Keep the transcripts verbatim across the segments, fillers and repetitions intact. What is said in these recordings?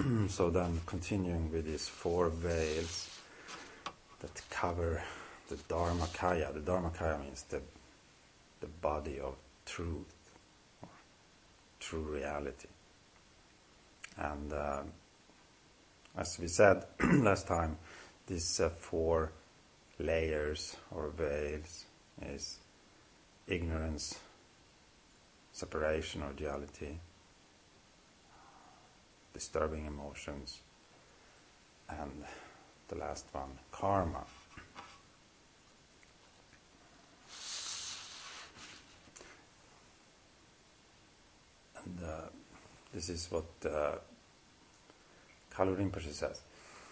So then continuing with these four veils that cover the Dharmakaya. The Dharmakaya means the the body of truth, or true reality. And uh, as we said last time, these uh, four layers or veils is ignorance, separation or duality, disturbing emotions, and the last one, karma. And uh, this is what uh, Kalu Rinpoche says.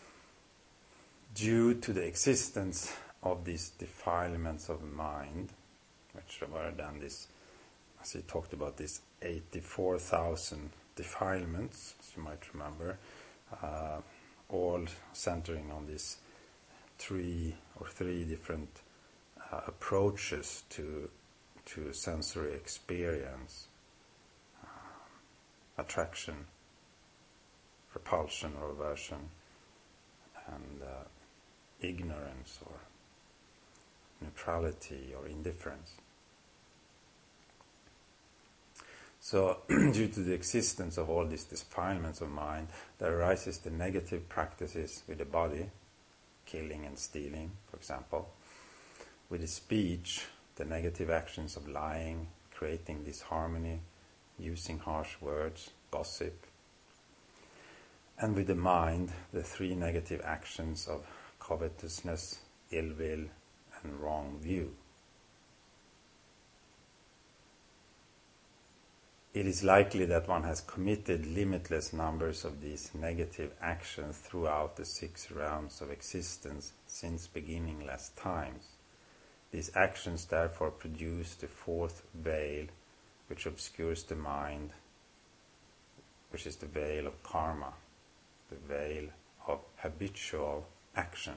Due to the existence of these defilements of mind, which were then this, as he talked about, these eighty-four thousand defilements, as you might remember, uh, all centering on these three or three different uh, approaches to to sensory experience: uh, attraction, repulsion or aversion, and uh, ignorance or neutrality or indifference. So, due to the existence of all these defilements of mind, there arises the negative practices with the body, killing and stealing, for example. With the speech, the negative actions of lying, creating disharmony, using harsh words, gossip. And with the mind, the three negative actions of covetousness, ill will, and wrong view. It is likely that one has committed limitless numbers of these negative actions throughout the six realms of existence since beginningless times. These actions therefore produce the fourth veil, which obscures the mind, which is the veil of karma, the veil of habitual action.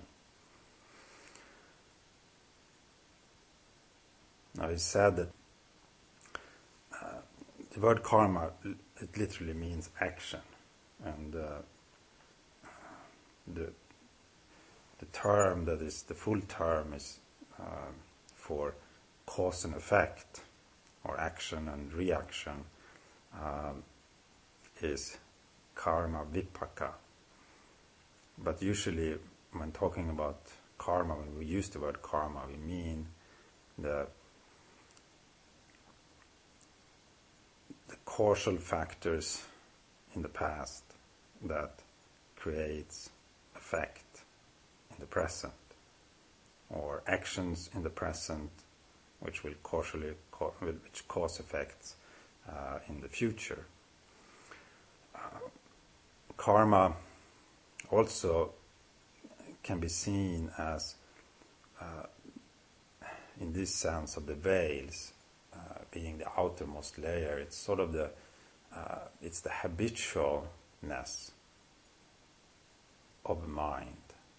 Now it's said that uh, the word karma, it literally means action, and uh, the the term that is the full term is uh, for cause and effect, or action and reaction, um, is karma vipaka. But usually, when talking about karma, when we use the word karma, we mean the the causal factors in the past that creates effect in the present, or actions in the present which will causally which cause effects uh, in the future. Uh, karma also can be seen as, uh, in this sense of the veils, uh, being the outermost layer. It's sort of the, uh, it's the habitualness of mind.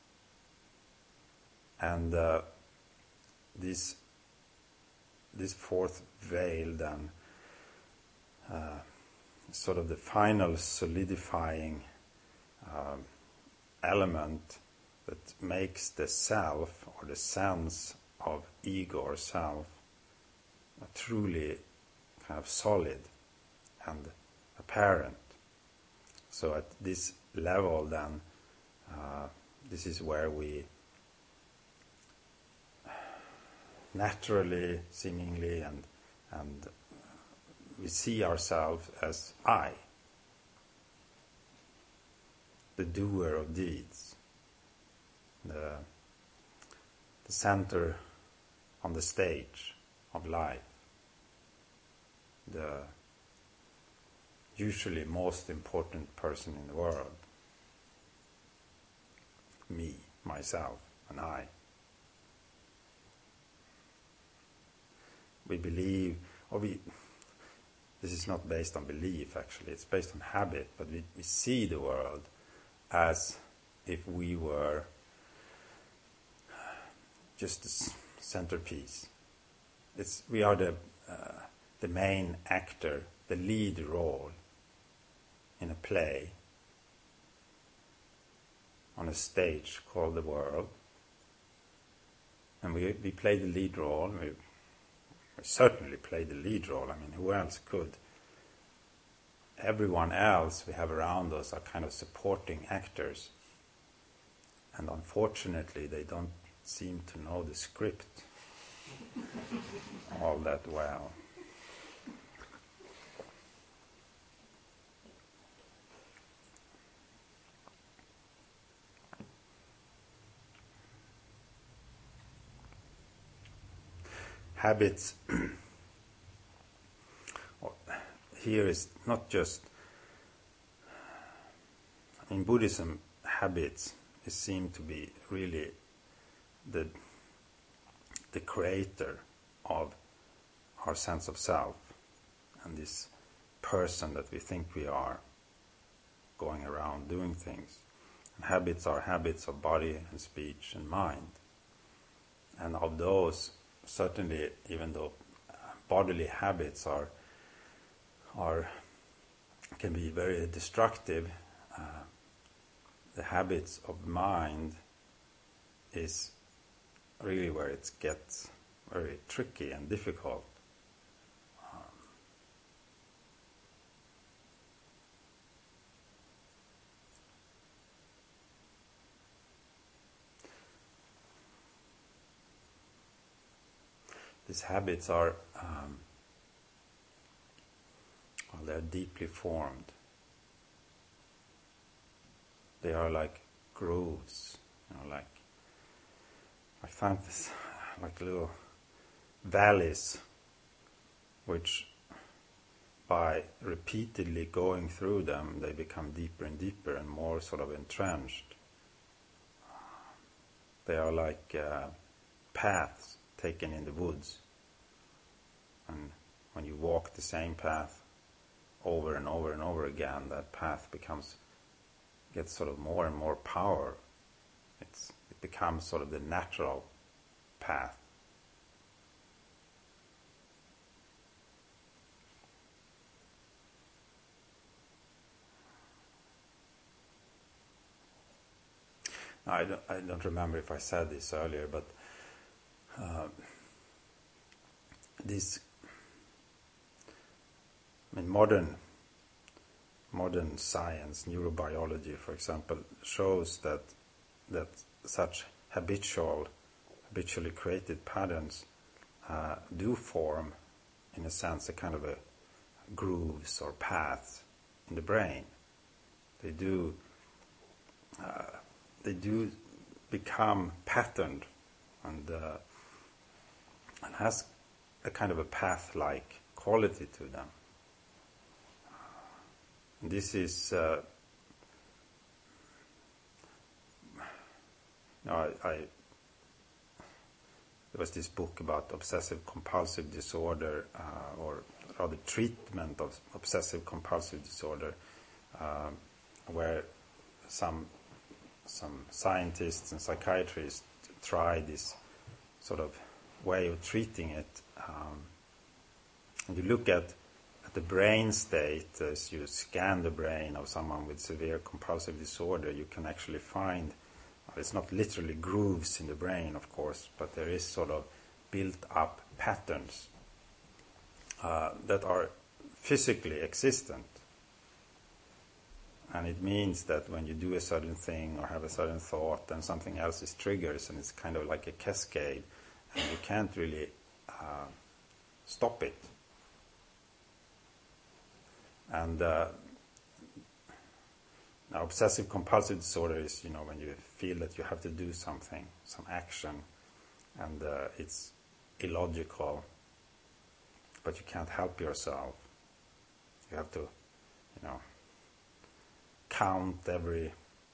And uh, this, this fourth veil then, uh, sort of the final solidifying um, element that makes the self or the sense of ego or self uh, truly kind of solid and apparent. So at this level then, uh, this is where we naturally, seemingly, and and we see ourselves as I, the doer of deeds, the, the center on the stage of life, the usually most important person in the world, me, myself, and I. We believe, or we, this is not based on belief actually, it's based on habit, but we, we see the world as if we were just a centerpiece. It's, we are the, uh, the main actor, the lead role in a play, on a stage called the world, and we, we play the lead role. We, we certainly play the lead role. I mean, who else could? Everyone else we have around us are kind of supporting actors, and unfortunately they don't seem to know the script all that well. Habits here is not just, in Buddhism, habits is seem to be really the the creator of our sense of self and this person that we think we are going around doing things. And habits are habits of body and speech and mind. And of those, certainly, even though bodily habits are are can be very destructive, uh, the habits of mind is really where it gets very tricky and difficult. Um, these habits are um, well, they're deeply formed. They are like grooves, you know, like I find this like little valleys, which by repeatedly going through them, they become deeper and deeper and more sort of entrenched. They are like uh, paths taken in the woods, and when you walk the same path over and over and over again, that path becomes gets sort of more and more power. It's, it becomes sort of the natural path. Now, I don't, I don't remember if I said this earlier, but uh, this, I mean, modern modern science, neurobiology, for example, shows that that such habitual, habitually created patterns uh, do form, in a sense, a kind of a grooves or paths in the brain. They do. Uh, they do become patterned, and uh, and has a kind of a path-like quality to them. This is, uh, no, I, I, there was this book about obsessive compulsive disorder, uh, or rather treatment of obsessive compulsive disorder, uh, where some some scientists and psychiatrists try this sort of way of treating it. Um, and you look at the brain state, as you scan the brain of someone with severe compulsive disorder, you can actually find, well, it's not literally grooves in the brain, of course, but there is sort of built-up patterns uh, that are physically existent. And it means that when you do a certain thing or have a certain thought, then something else is triggers, and it's kind of like a cascade, and you can't really uh, stop it. And uh, now obsessive compulsive disorder is, you know, when you feel that you have to do something, some action, and uh, it's illogical, but you can't help yourself. You have to, you know, count every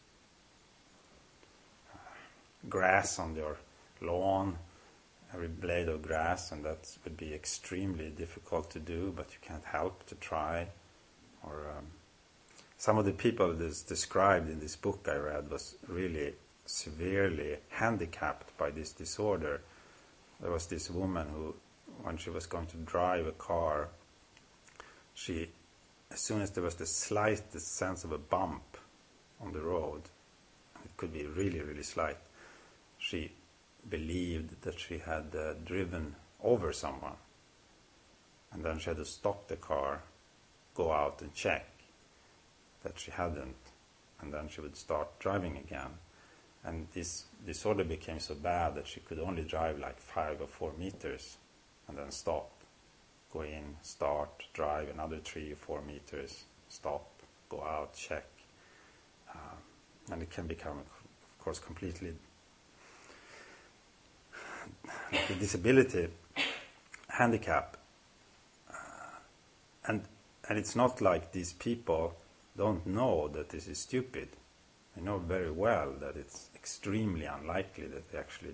uh, grass on your lawn, every blade of grass, and that would be extremely difficult to do, but you can't help to try. Or um, some of the people that's described in this book I read was really severely handicapped by this disorder. There was this woman who, when she was going to drive a car, she, as soon as there was the slightest sense of a bump on the road, it could be really, really slight. She believed that she had uh, driven over someone, and then she had to stop the car, go out and check that she hadn't, and then she would start driving again. And this disorder became so bad that she could only drive like five or four meters and then stop, go in, start, drive another three or four meters, stop, go out, check. Uh, and it can become, of course, completely like a disability, handicap. Uh, and and it's not like these people don't know that this is stupid. They know very well that it's extremely unlikely that they actually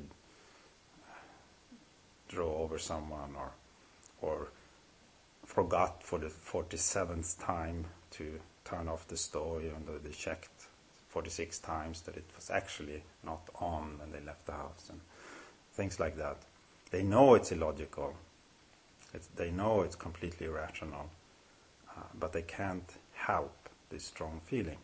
drove over someone or or forgot for the forty-seventh time to turn off the stove, even though they checked forty-six times that it was actually not on when they left the house, and things like that. They know it's illogical. It's, they know it's completely irrational, uh, but they can't help this strong feeling.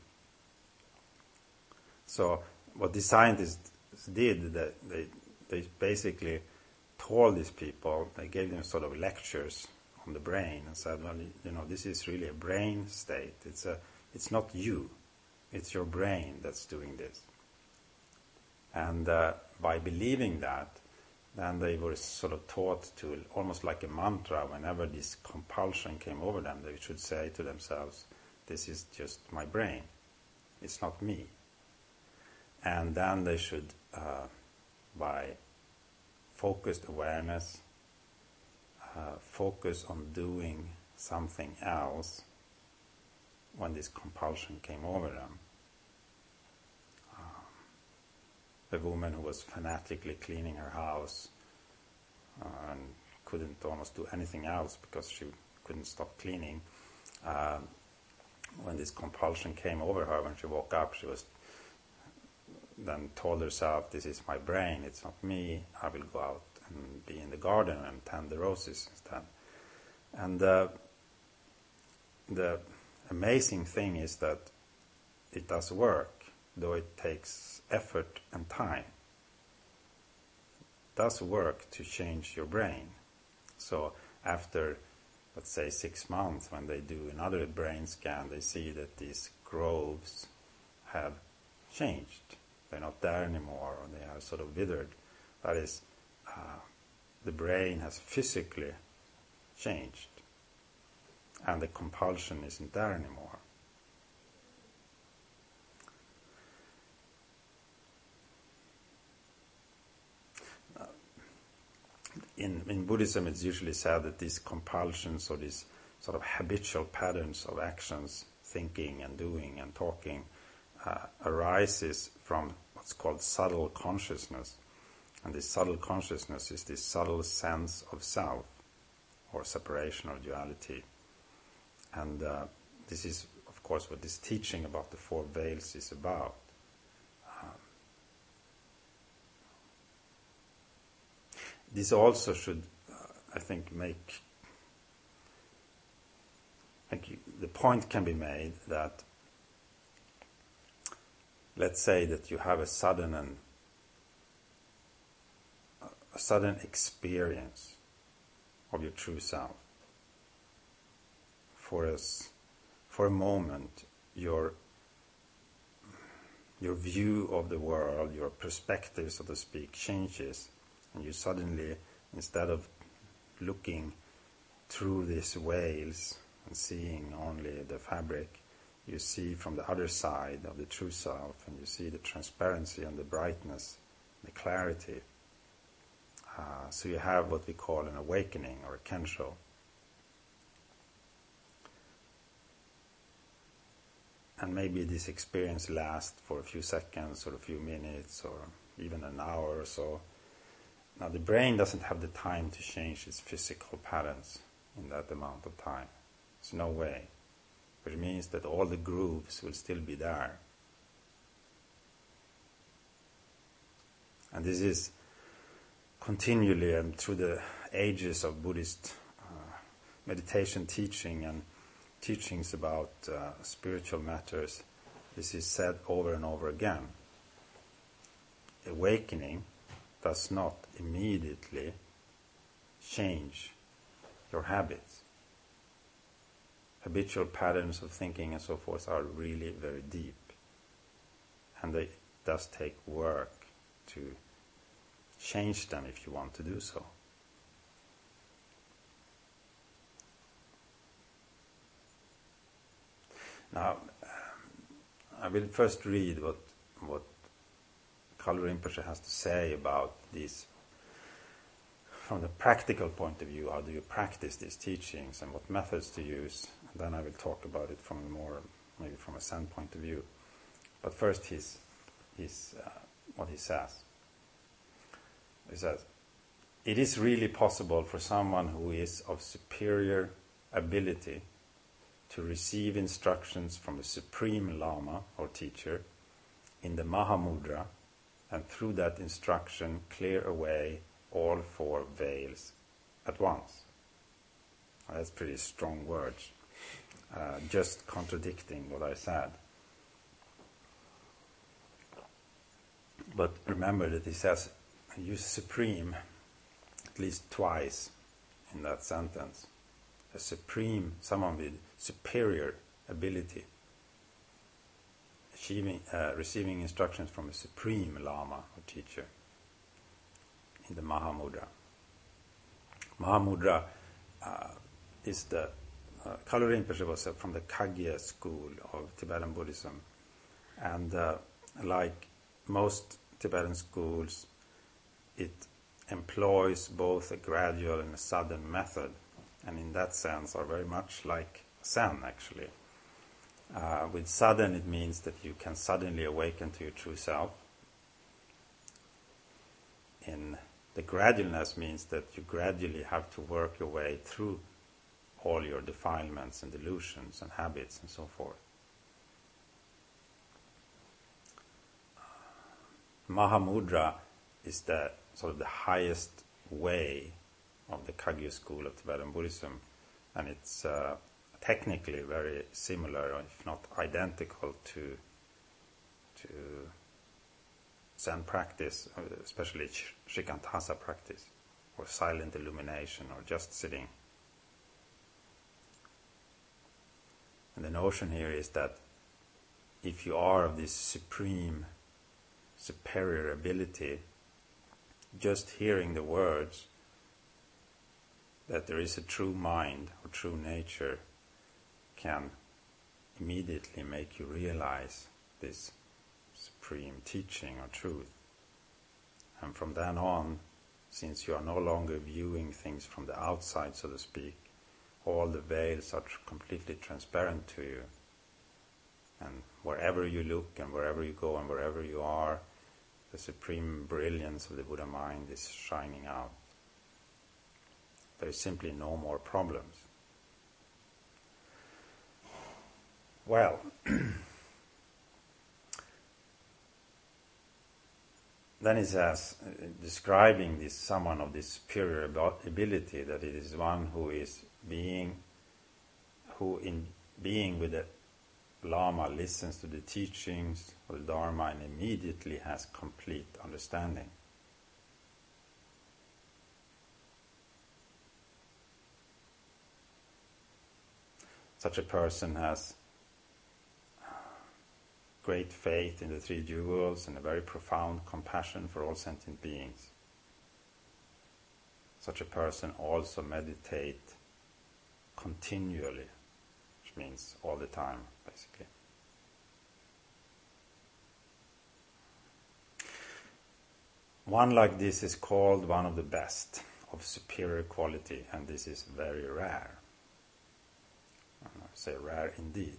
So what the scientists did, that they they basically told these people, they gave them sort of lectures on the brain and said, well, you know, this is really a brain state. It's a, it's not you, it's your brain that's doing this. And uh, by believing that, then they were sort of taught to, almost like a mantra, whenever this compulsion came over them, they should say to themselves, this is just my brain, it's not me. And then they should, uh, by focused awareness, uh, focus on doing something else when this compulsion came over them. Uh, a woman who was fanatically cleaning her house uh, and couldn't almost do anything else because she couldn't stop cleaning. Uh, when this compulsion came over her, when she woke up, she was then told herself, this is my brain, it's not me, I will go out and be in the garden and tend the roses instead. And uh, the amazing thing is that it does work, though it takes effort and time. It does work to change your brain. So after, let's say, six months, when they do another brain scan, they see that these grooves have changed. They're not there anymore, or they are sort of withered. That is, uh, the brain has physically changed, and the compulsion isn't there anymore. Uh, in, in Buddhism, it's usually said that these compulsions, or these sort of habitual patterns of actions, thinking and doing and talking, Uh, arises from what's called subtle consciousness. And this subtle consciousness is this subtle sense of self, or separation or duality. And uh, this is, of course, what this teaching about the Four Veils is about. Um, this also should, uh, I think, make... I think you, the point can be made that, let's say that you have a sudden and a sudden experience of your true self. For us, for a moment, your your view of the world, your perspective, so to speak, changes, and you suddenly, instead of looking through these veils and seeing only the fabric, you see from the other side of the true self, and you see the transparency and the brightness, the clarity. Uh, so you have what we call an awakening, or a kensho. And maybe this experience lasts for a few seconds, or a few minutes, or even an hour or so. Now the brain doesn't have the time to change its physical patterns in that amount of time. There's no way. Which means that all the grooves will still be there. And this is continually, and through the ages of Buddhist uh, meditation teaching and teachings about uh, spiritual matters, this is said over and over again. awakening does not immediately change your habits. Habitual patterns of thinking and so forth are really very deep, and it does take work to change them if you want to do so. Now, I will first read what what Kalu Rinpoche has to say about these from the practical point of view. How do you practice these teachings and what methods to use? And then I will talk about it from a more, maybe from a Zen point of view. But first, his, his, uh, what he says. He says, it is really possible for someone who is of superior ability to receive instructions from the Supreme Lama or teacher in the Mahamudra, and through that instruction clear away all four veils at once. Now, that's pretty strong words, uh, just contradicting what I said. But remember that he says, use supreme at least twice in that sentence. A supreme, someone with superior ability, achieving, uh, receiving instructions from a supreme Lama or teacher in the Mahamudra. Mahamudra uh, is the, uh, Kalu Rinpoche was uh, from the Kagya school of Tibetan Buddhism, and uh, like most Tibetan schools, it employs both a gradual and a sudden method, and in that sense are very much like Zen actually. Uh, with sudden, it means that you can suddenly awaken to your true self. In the gradualness means that you gradually have to work your way through all your defilements and delusions and habits and so forth. Mahamudra is the sort of the highest way of the Kagyu school of Tibetan Buddhism, and it's uh, technically very similar, if not identical, to to Zen practice, especially Shikantaza practice, or silent illumination, or just sitting. And the notion here is that if you are of this supreme, superior ability, just hearing the words that there is a true mind or true nature can immediately make you realize this supreme teaching or truth. And from then on, since you are no longer viewing things from the outside, so to speak, all the veils are tr- completely transparent to you. And wherever you look and wherever you go and wherever you are, the supreme brilliance of the Buddha mind is shining out. There is simply no more problems. Well, then he says, uh, describing this someone of this superior ability, that it is one who is being, who in being with the Lama listens to the teachings of the Dharma and immediately has complete understanding. Such a person has great faith in the three jewels and a very profound compassion for all sentient beings. Such a person also meditates continually, which means all the time, basically. One like this is called one of the best, of superior quality, and this is very rare. I say rare indeed.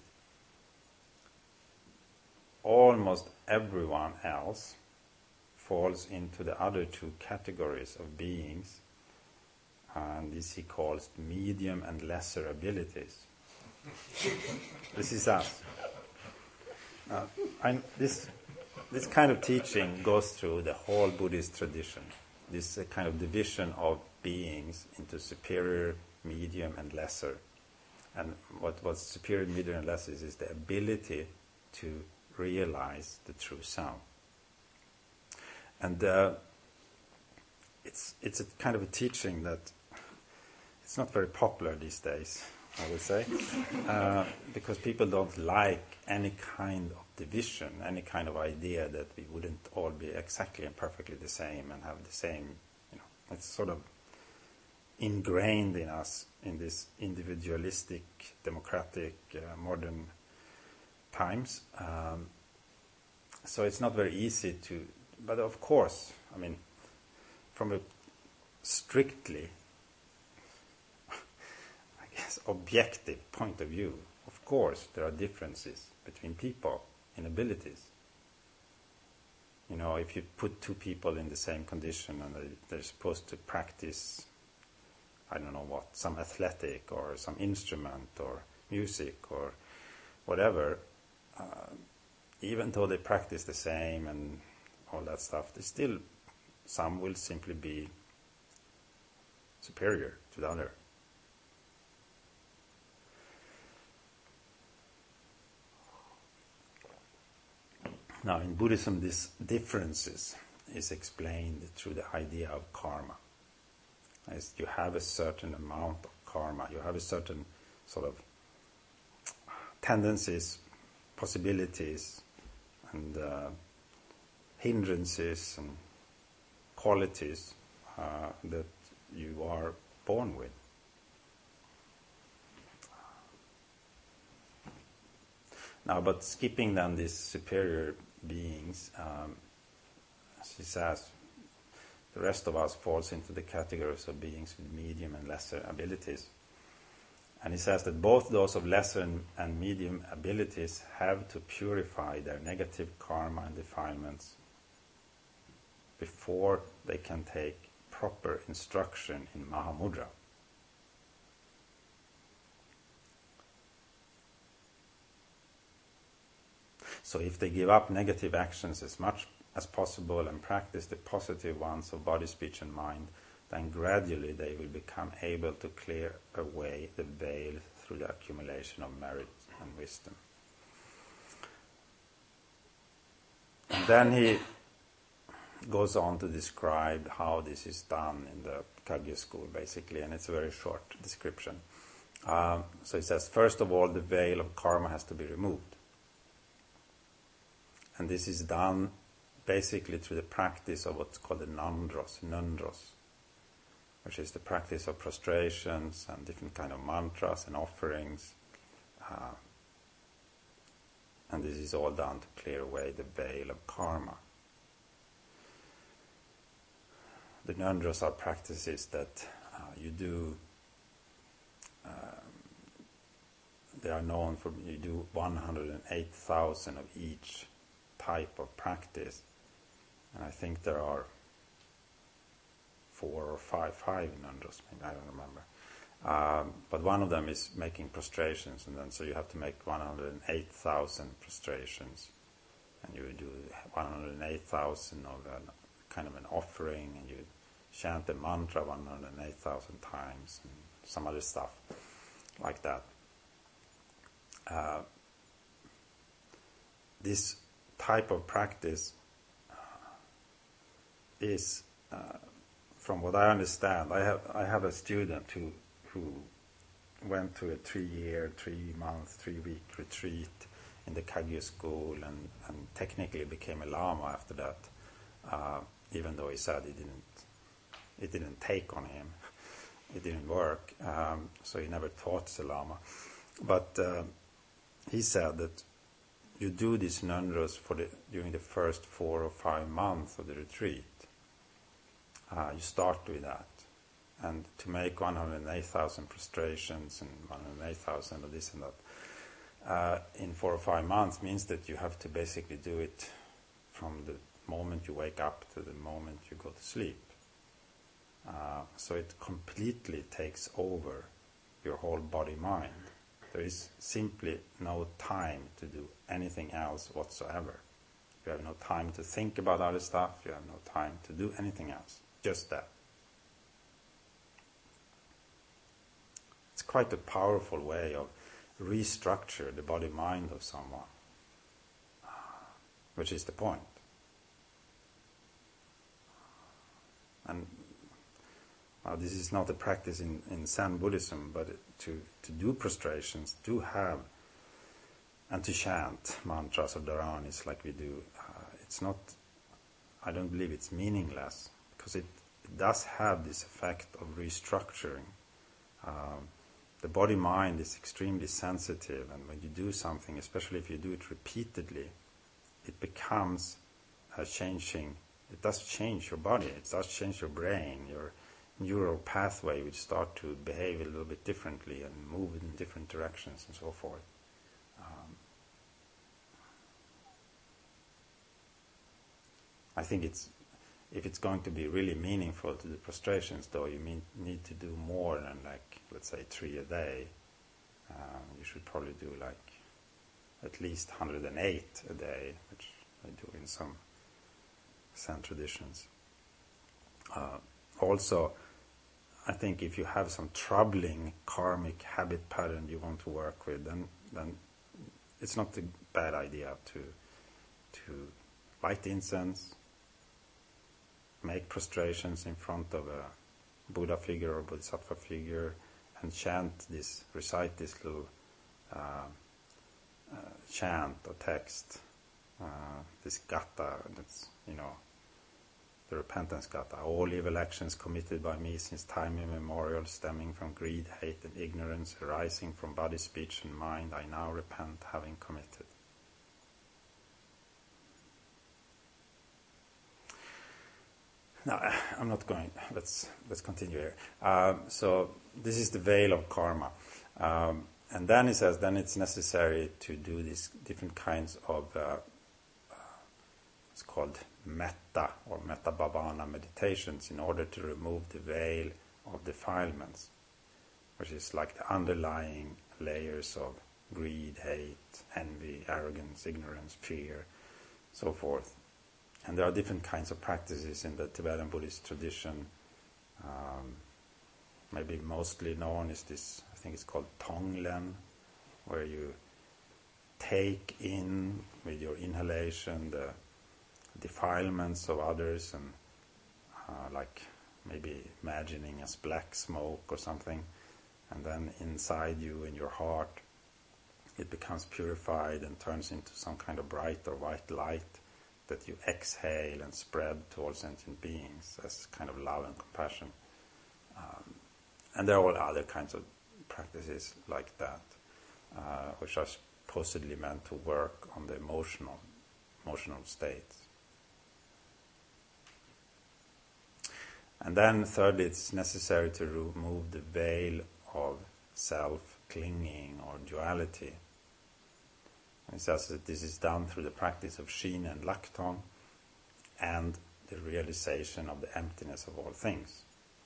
Almost everyone else falls into the other two categories of beings, and this he calls medium and lesser abilities. This is us. Uh, I, this this kind of teaching goes through the whole Buddhist tradition. This uh, kind of division of beings into superior, medium, and lesser. And what what superior, medium, and lesser is, is the ability to realize the true self. And uh, it's it's a kind of a teaching that it's not very popular these days, I would say, uh, because people don't like any kind of division, any kind of idea that we wouldn't all be exactly and perfectly the same and have the same, you know, it's sort of ingrained in us in this individualistic, democratic, uh, modern times. Um, so it's not very easy to, but of course, I mean, from a strictly, I guess, objective point of view, of course, there are differences between people in abilities. You know, if you put two people in the same condition and they, they're supposed to practice, I don't know what, some athletic or some instrument or music or whatever, uh, even though they practice the same and all that stuff, they still, some will simply be superior to the other. Now, in Buddhism, these differences is explained through the idea of karma. As you have a certain amount of karma, you have a certain sort of tendencies, possibilities, and uh, hindrances and qualities uh, that you are born with. Now, but skipping then these superior beings, um, she says, the rest of us falls into the categories of beings with medium and lesser abilities. And he says that both those of lesser and, and medium abilities have to purify their negative karma and defilements before they can take proper instruction in Mahamudra. So if they give up negative actions as much as possible and practice the positive ones of body, speech and mind, then gradually they will become able to clear away the veil through the accumulation of merit and wisdom. And then he goes on to describe how this is done in the Kagyu school, basically, and it's a very short description. Um, so he says, first of all, the veil of karma has to be removed. And this is done basically through the practice of what's called the nandros, nundros, which is the practice of prostrations and different kind of mantras and offerings. Uh, and this is all done to clear away the veil of karma. The nundros are practices that uh, you do, uh, they are known for, you do one hundred eight thousand of each type of practice. And I think there are four or five, five nundros, maybe, I don't remember. Um, but one of them is making prostrations, and then so you have to make one hundred eight thousand prostrations, and you do one hundred eight thousand of a, kind of an offering, and you chant the mantra one hundred eight thousand times, and some other stuff like that. Uh, this type of practice uh, is, uh, from what I understand, I have I have a student who who went to a three-year, three-month, three-week retreat in the Kagyu school, and, and technically became a lama after that, uh, even though he said it didn't it didn't take on him, it didn't work, um, so he never taught as a lama. But uh, he said that you do these nundros for the during the first four or five months of the retreat. Uh, you start with that. And to make one hundred eight thousand prostrations and one hundred eight thousand of this and that uh, in four or five months means that you have to basically do it from the moment you wake up to the moment you go to sleep. Uh, so it completely takes over your whole body-mind. There is simply no time to do anything else whatsoever. You have no time to think about other stuff. You have no time to do anything else. Just that. It's quite a powerful way of restructure the body-mind of someone, which is the point. and well, this is not a practice in, in Zen Buddhism, but to, to do prostrations, to have, and to chant mantras or dharanis like we do, uh, it's not, I don't believe it's meaningless, because it, it does have this effect of restructuring. Um, the body-mind is extremely sensitive, and when you do something, especially if you do it repeatedly, it becomes a changing, it does change your body, it does change your brain, your neural pathway which start to behave a little bit differently and move in different directions and so forth. Um, I think it's, if it's going to be really meaningful to the prostrations, though, you mean, need to do more than, like, let's say three a day. Um, you should probably do like at least one hundred eight a day, which I do in some Zen traditions. Uh, also, I think if you have some troubling karmic habit pattern you want to work with, then then it's not a bad idea to to light incense, make prostrations in front of a Buddha figure or Bodhisattva figure, and chant this, recite this little uh, uh, chant or text, uh, this gatha, that's, you know, the repentance gatha. All evil actions committed by me since time immemorial, stemming from greed, hate, and ignorance, arising from body, speech, and mind, I now repent, having committed. No, I'm not going. Let's let's continue here. Um, so this is the veil of karma, um, and then he says, then it's necessary to do these different kinds of uh, uh, it's called metta or metta bhavana meditations in order to remove the veil of defilements, which is like the underlying layers of greed, hate, envy, arrogance, ignorance, fear, so forth. And there are different kinds of practices in the Tibetan Buddhist tradition. Um, maybe mostly known is this, I think it's called Tonglen, where you take in with your inhalation the defilements of others, and uh, like maybe imagining as black smoke or something, and then inside you, in your heart, it becomes purified and turns into some kind of bright or white light that you exhale and spread to all sentient beings as kind of love and compassion. Um, and there are all other kinds of practices like that, uh, which are supposedly meant to work on the emotional, emotional states. And then thirdly, it's necessary to remove the veil of self-clinging or duality. He says that this is done through the practice of Shin and Lakton and the realization of the emptiness of all things.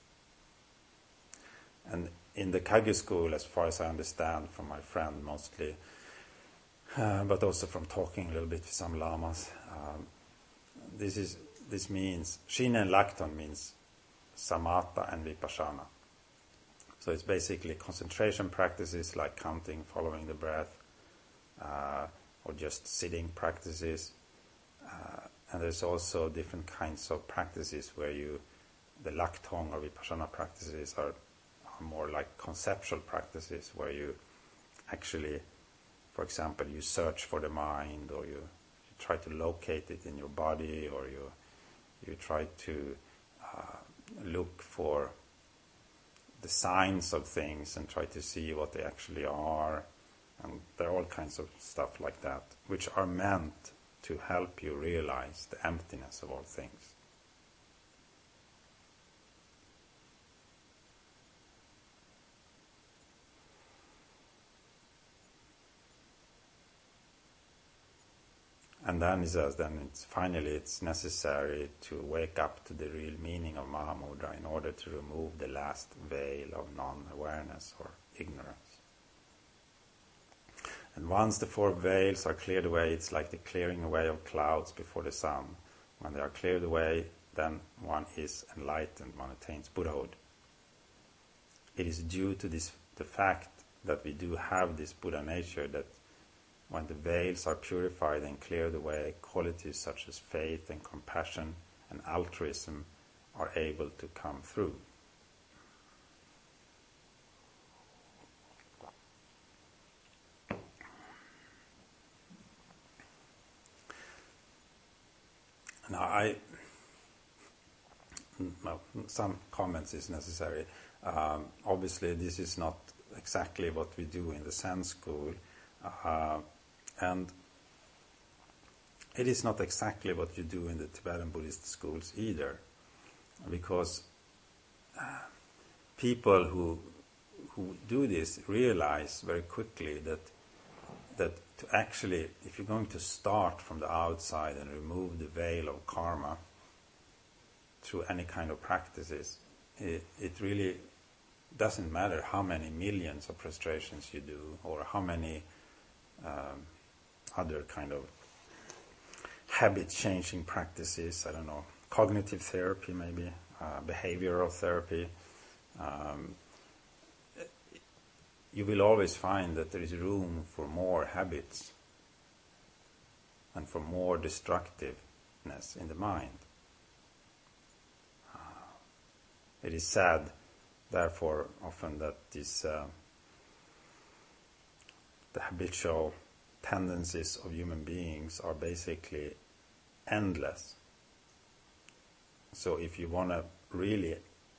And in the Kagyu school, as far as I understand from my friend mostly, uh, but also from talking a little bit with some lamas, um, this is this means, Shin and Lakton means samatha and vipassana. So it's basically concentration practices like counting, following the breath, Uh, or just sitting practices, uh, and there's also different kinds of practices where you, the Laktong or Vipassana practices are, are more like conceptual practices where you actually, for example, you search for the mind, or you, you try to locate it in your body, or you you try to uh, look for the signs of things and try to see what they actually are. And there are all kinds of stuff like that, which are meant to help you realize the emptiness of all things. And then he says, then it's finally it's necessary to wake up to the real meaning of Mahamudra in order to remove the last veil of non-awareness or ignorance. And once the four veils are cleared away, it's like the clearing away of clouds before the sun. When they are cleared away, then one is enlightened, one attains Buddhahood. It is due to this, the fact that we do have this Buddha nature, that when the veils are purified and cleared away, qualities such as faith and compassion and altruism are able to come through. Now, I, well, some comments is necessary. Um, obviously, this is not exactly what we do in the Zen school, uh, and it is not exactly what you do in the Tibetan Buddhist schools either, because uh, people who who do this realize very quickly that that to actually, if you're going to start from the outside and remove the veil of karma through any kind of practices, it, it really doesn't matter how many millions of prostrations you do or how many um, other kind of habit-changing practices, I don't know, cognitive therapy maybe, uh, behavioral therapy. Um, you will always find that there is room for more habits and for more destructiveness in the mind. Uh, it is sad, therefore, often that these uh, the habitual tendencies of human beings are basically endless. So if you want to really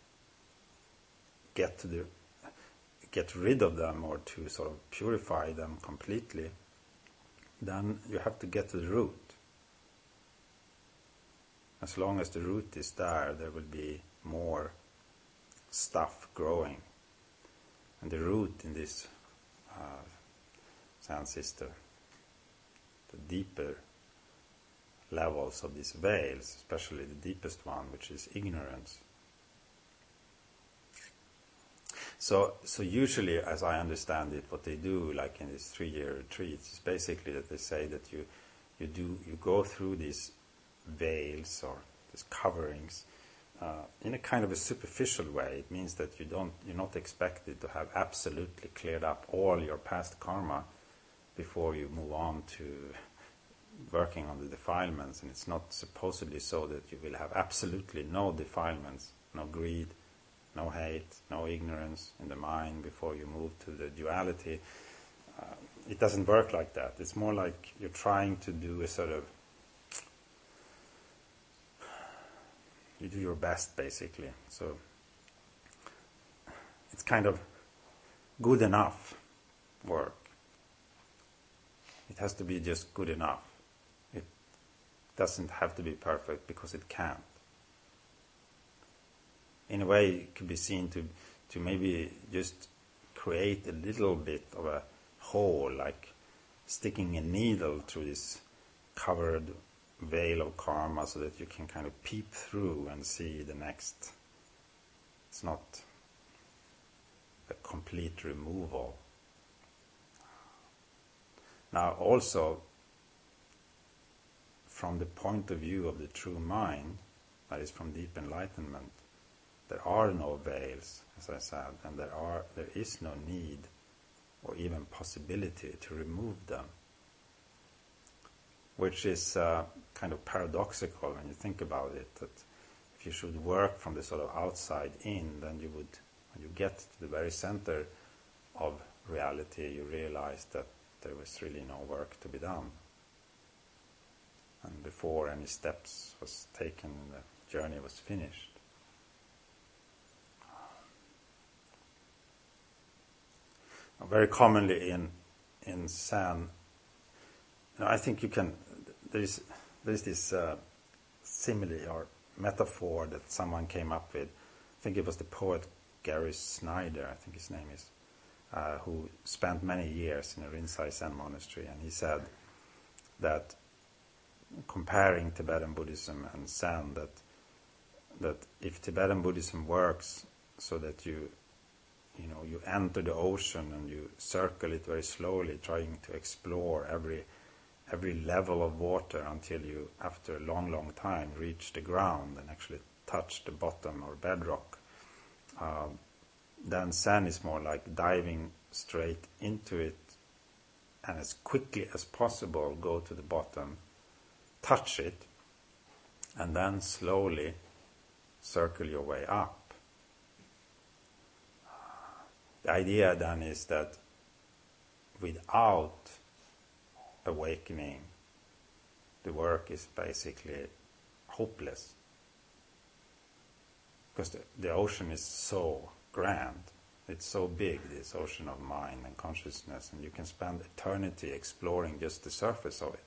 get to the get rid of them or to sort of purify them completely, then you have to get to the root. As long as the root is there, there will be more stuff growing. And the root in this uh, sense is the, the deeper levels of these veils, especially the deepest one, which is ignorance. So, so usually, as I understand it, what they do, like in these three-year retreats, is basically that they say that you, you do, you go through these veils or these coverings uh, in a kind of a superficial way. It means that you don't, you're not expected to have absolutely cleared up all your past karma before you move on to working on the defilements. And it's not supposedly so that you will have absolutely no defilements, no greed, no hate, no ignorance in the mind before you move to the duality. Uh, it doesn't work like that. It's more like you're trying to do a sort of, you do your best basically. So it's kind of good enough work. It has to be just good enough. It doesn't have to be perfect because it can't. In a way, it could be seen to to maybe just create a little bit of a hole, like sticking a needle through this covered veil of karma so that you can kind of peep through and see the next. It's not a complete removal. Now, also, from the point of view of the true mind, that is from deep enlightenment, there are no veils, as I said, and there are there is no need or even possibility to remove them, which is uh, kind of paradoxical when you think about it, that if you should work from the sort of outside in, then you would, when you get to the very center of reality, you realize that there was really no work to be done. And before any steps was taken, the journey was finished. Very commonly in in Zen, you know, I think you can. There is there is this uh, simile or metaphor that someone came up with. I think it was the poet Gary Snyder, I think his name is, uh, who spent many years in a Rinzai Zen monastery, and he said that, comparing Tibetan Buddhism and Zen, that that if Tibetan Buddhism works so that you You know, you enter the ocean and you circle it very slowly, trying to explore every every level of water until you, after a long, long time, reach the ground and actually touch the bottom or bedrock. Um, then Zen is more like diving straight into it and as quickly as possible go to the bottom, touch it, and then slowly circle your way up. The idea then is that without awakening, the work is basically hopeless. Because the, the ocean is so grand. It's so big, this ocean of mind and consciousness, and you can spend eternity exploring just the surface of it.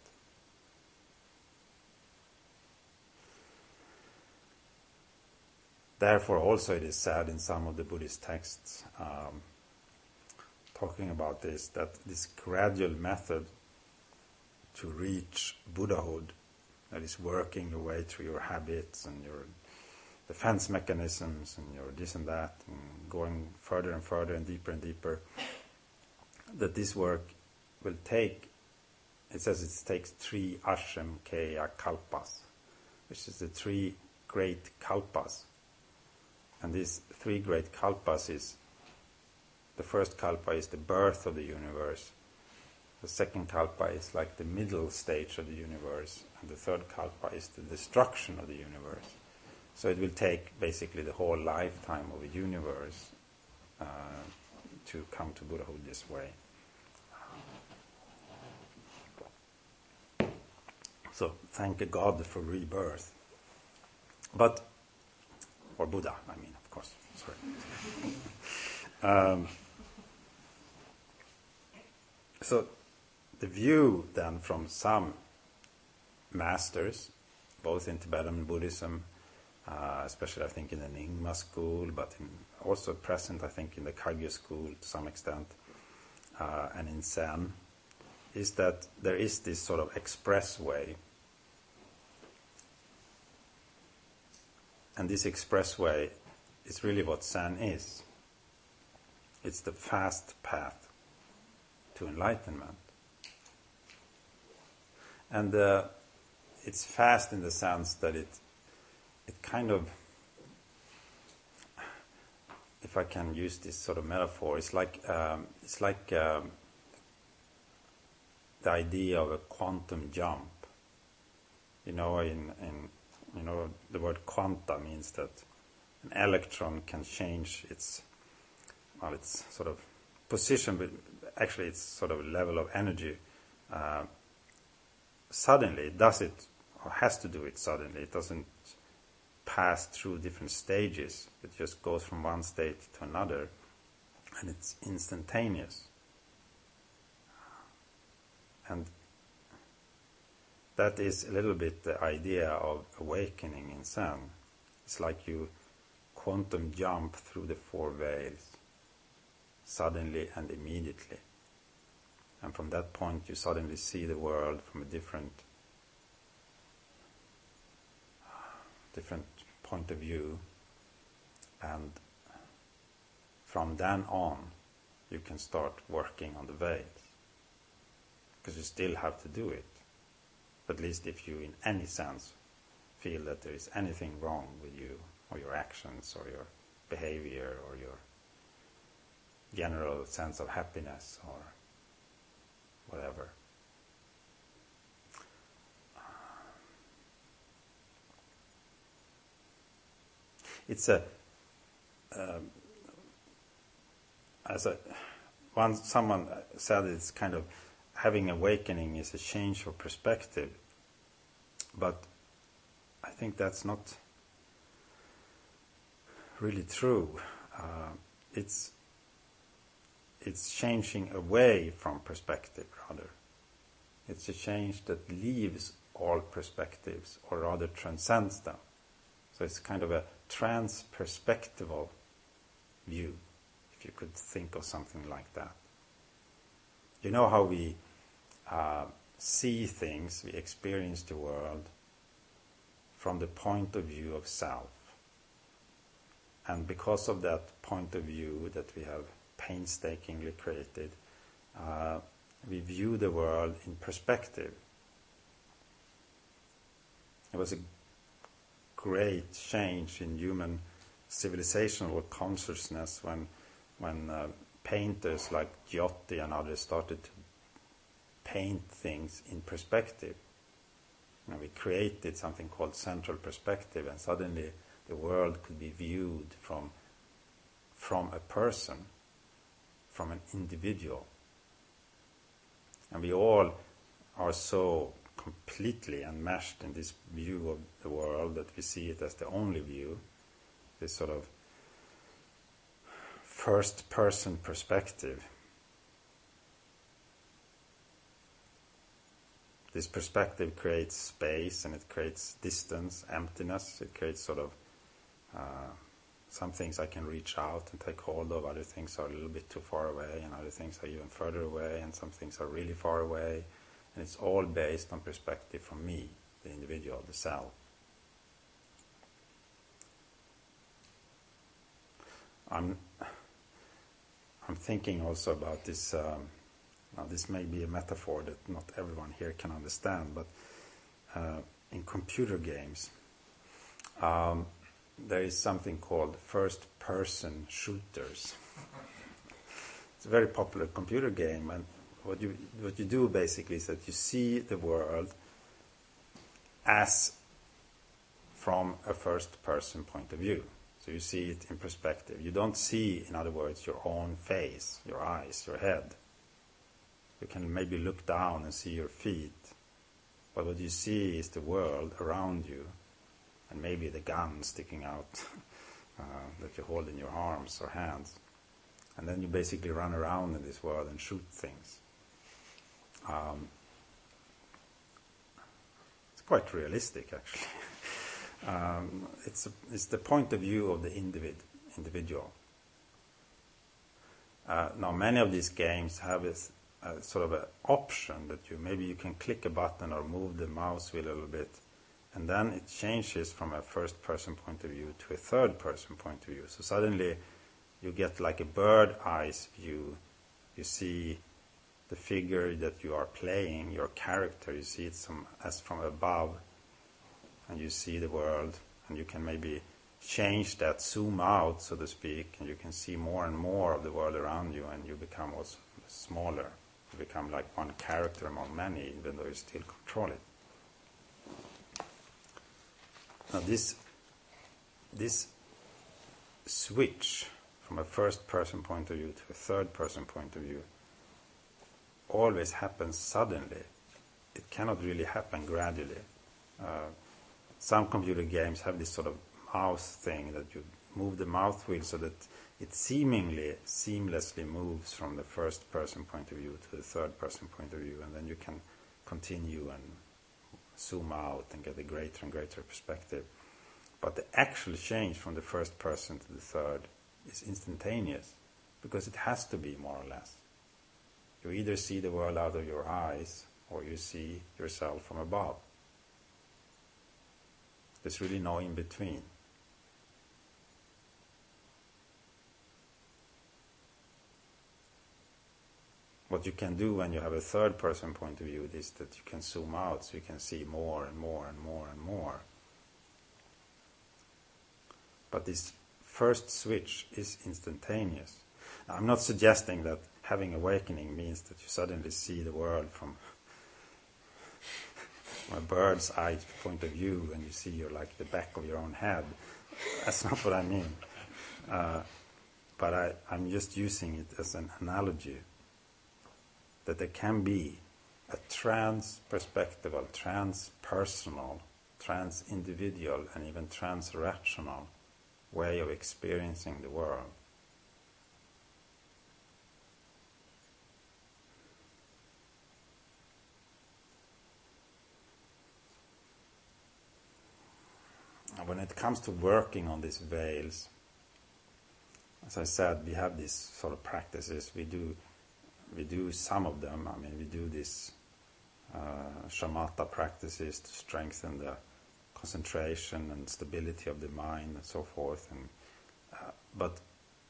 Therefore, also it is said in some of the Buddhist texts, um, talking about this, that this gradual method to reach Buddhahood, that is working your way through your habits and your defense mechanisms and your this and that, and going further and further and deeper and deeper, that this work will take, it says it takes three Ashamkaya kalpas, which is the three great kalpas. And these three great kalpas is, the first kalpa is the birth of the universe, the second kalpa is like the middle stage of the universe, and the third kalpa is the destruction of the universe. So it will take basically the whole lifetime of a universe uh, to come to Buddhahood this way. So thank God for rebirth. But, or Buddha, I mean, of course, sorry. um, so the view then from some masters, both in Tibetan Buddhism, Uh, especially I think in the Nyingma school, but in also present I think in the Kagyu school to some extent, uh, and in Zen, is that there is this sort of expressway. And this expressway is really what Zen is. It's the fast path to enlightenment. And uh, it's fast in the sense that it It kind of, if I can use this sort of metaphor, it's like um, it's like um, the idea of a quantum jump. You know, in in you know the word quanta means that an electron can change its well, its sort of position, but actually its sort of level of energy. Uh, suddenly, it does it or has to do it suddenly. It doesn't pass through different stages. It just goes from one state to another, and it's instantaneous. And that is a little bit the idea of awakening in Zen. It's like you quantum jump through the four veils, suddenly and immediately. And from that point you suddenly see the world from a different different point of view, and from then on you can start working on the veils, because you still have to do it, at least if you in any sense feel that there is anything wrong with you or your actions or your behavior or your general sense of happiness or whatever. It's a, um, as a, once someone said it's kind of having awakening is a change of perspective, but I think that's not really true. Uh, it's it's changing away from perspective, rather. It's a change that leaves all perspectives, or rather transcends them. So it's kind of a trans-perspectival view, if you could think of something like that. You know how we uh, see things, we experience the world from the point of view of self. And because of that point of view that we have painstakingly created, uh, we view the world in perspective. It was a great change in human civilizational consciousness when when uh, painters like Giotti and others started to paint things in perspective. You know, we created something called central perspective, and suddenly the world could be viewed from, from a person, from an individual. And we all are so completely enmeshed in this view of the world that we see it as the only view, this sort of first-person perspective. This perspective creates space, and it creates distance, emptiness. It creates sort of uh, some things I can reach out and take hold of, other things are a little bit too far away, and other things are even further away, and some things are really far away. And it's all based on perspective from me, the individual, the self. I'm, I'm thinking also about this. Um, now this may be a metaphor that not everyone here can understand, but uh, in computer games, um, there is something called first-person shooters. It's a very popular computer game, and what you what you do basically is that you see the world as from a first-person point of view. So you see it in perspective. You don't see, in other words, your own face, your eyes, your head. You can maybe look down and see your feet, but what you see is the world around you, and maybe the gun sticking out uh, that you hold in your arms or hands. And then you basically run around in this world and shoot things. Um, it's quite realistic, actually. um, it's, a, it's the point of view of the individ, individual. Uh, now, many of these games have a, a sort of an option that you maybe you can click a button or move the mouse wheel a little bit, and then it changes from a first-person point of view to a third-person point of view. So suddenly you get like a bird-eyes view. You see the figure that you are playing, your character, you see it some, as from above, and you see the world, and you can maybe change that, zoom out, so to speak, and you can see more and more of the world around you, and you become also smaller. You become like one character among many, even though you still control it. Now this, this switch from a first-person point of view to a third-person point of view always happens suddenly. It cannot really happen gradually. Uh, some computer games have this sort of mouse thing that you move the mouse wheel so that it seemingly, seamlessly moves from the first-person point of view to the third-person point of view, and then you can continue and zoom out and get a greater and greater perspective. But the actual change from the first person to the third is instantaneous, because it has to be, more or less. You either see the world out of your eyes, or you see yourself from above. There's really no in between. What you can do when you have a third person point of view is that you can zoom out, so you can see more and more and more and more. But this first switch is instantaneous. Now, I'm not suggesting that having awakening means that you suddenly see the world from, from a bird's eye point of view, and you see you're like the back of your own head. That's not what I mean. Uh, but I, I'm just using it as an analogy, that there can be a trans-perspectival, trans-personal, trans-individual, and even trans-rational way of experiencing the world. And when it comes to working on these veils, as I said, we have these sort of practices. We do We do some of them. I mean, we do these uh, shamatha practices to strengthen the concentration and stability of the mind and so forth. And uh, but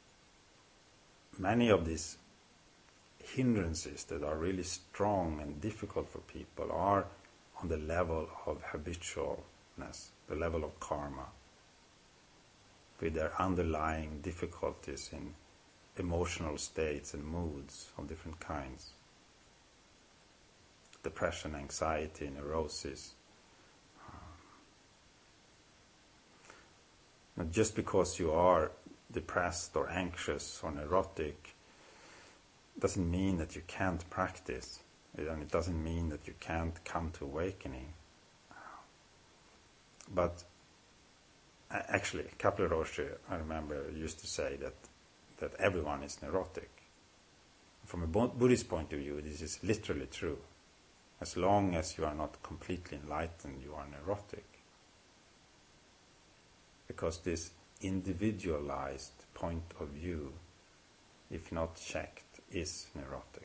many of these hindrances that are really strong and difficult for people are on the level of habitualness, the level of karma, with their underlying difficulties in emotional states and moods of different kinds. Depression, anxiety, neurosis. Now, just because you are depressed or anxious or neurotic doesn't mean that you can't practice, and it doesn't mean that you can't come to awakening. But actually, Kaplev Roshi, I remember, used to say that that everyone is neurotic. From a Buddhist point of view, this is literally true. As long as you are not completely enlightened, you are neurotic. Because this individualized point of view, if not checked, is neurotic.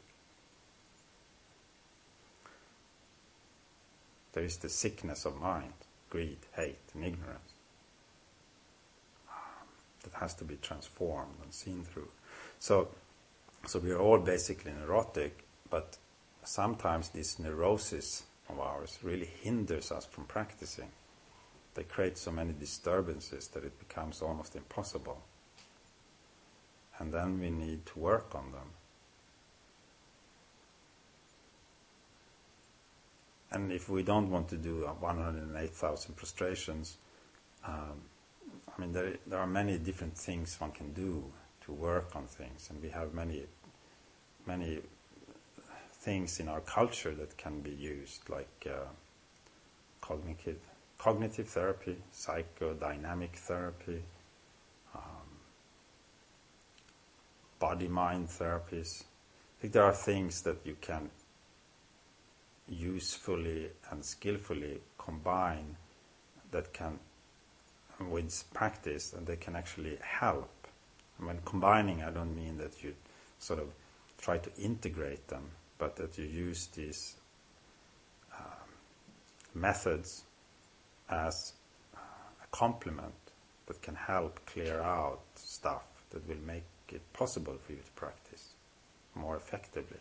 There is the sickness of mind, greed, hate, and ignorance um, that has to be transformed and seen through. So, so we are all basically neurotic, but sometimes this neurosis of ours really hinders us from practicing. They create so many disturbances that it becomes almost impossible. And then we need to work on them. And if we don't want to do one hundred eight thousand prostrations, um, I mean, there, there are many different things one can do to work on things. And we have many, many things in our culture that can be used, like uh, cognitive, cognitive therapy, psychodynamic therapy, um, body-mind therapies. I think there are things that you can usefully and skillfully combine that can, with practice, and they can actually help. And when combining, I don't mean that you sort of try to integrate them, but that you use these uh, methods as a complement that can help clear out stuff that will make it possible for you to practice more effectively.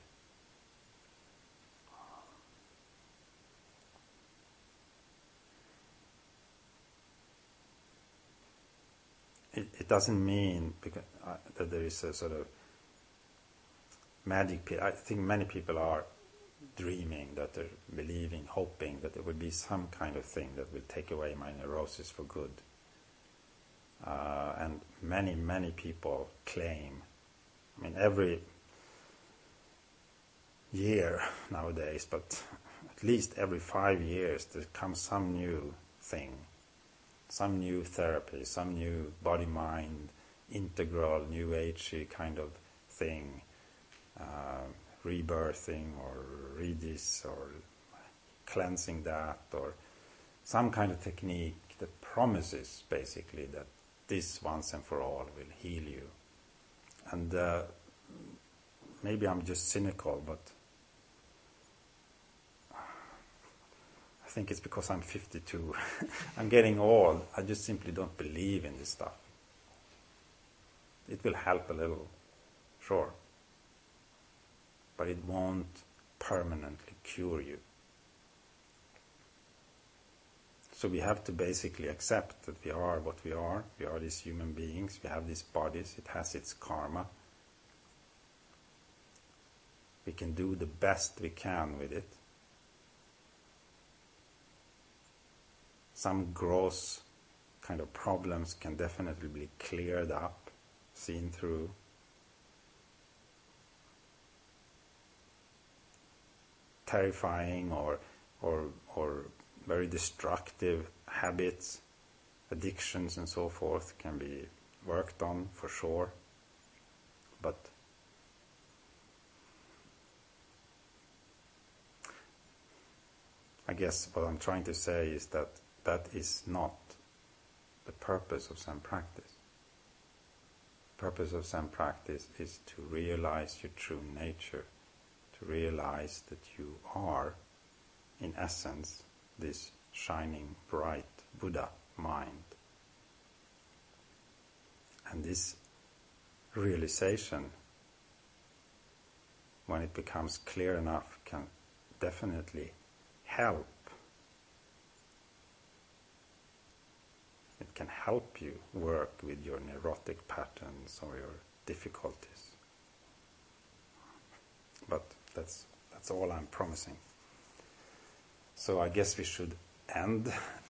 It, it doesn't mean because, uh, that there is a sort of magic. I think many people are dreaming, that they're believing, hoping that there will be some kind of thing that will take away my neurosis for good. Uh, and many, many people claim, I mean, every year nowadays, but at least every five years there comes some new thing, some new therapy, some new body-mind, integral, new agey kind of thing, uh, rebirthing or redis or cleansing that, or some kind of technique that promises basically that this once and for all will heal you. And uh, maybe I'm just cynical, but I think it's because I'm fifty-two. I'm getting old. I just simply don't believe in this stuff. It will help a little, sure, but it won't permanently cure you. So we have to basically accept that we are what we are. We are these human beings. We have these bodies. It has its karma. We can do the best we can with it. Some gross kind of problems can definitely be cleared up, seen through. Terrifying or or or very destructive habits, addictions and so forth can be worked on for sure. But I guess what I'm trying to say is that that is not the purpose of Zen practice. The purpose of Zen practice is to realize your true nature, to realize that you are, in essence, this shining, bright Buddha mind. And this realization, when it becomes clear enough, can definitely help. It can help you work with your neurotic patterns or your difficulties. But that's that's all I'm promising. So I guess we should end